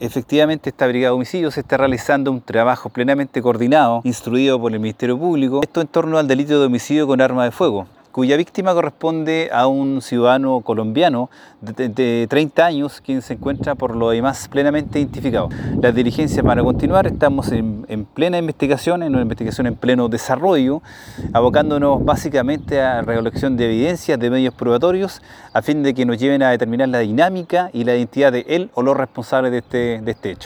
Efectivamente, esta brigada de homicidios está realizando un trabajo plenamente coordinado, instruido por el Ministerio Público, esto en torno al delito de homicidio con arma de fuego, cuya víctima corresponde a un ciudadano colombiano de 30 años, quien se encuentra por lo demás plenamente identificado. Las diligencias van a continuar, estamos en plena investigación, en una investigación en pleno desarrollo, abocándonos básicamente a recolección de evidencias, de medios probatorios, a fin de que nos lleven a determinar la dinámica y la identidad de él o los responsables de este hecho.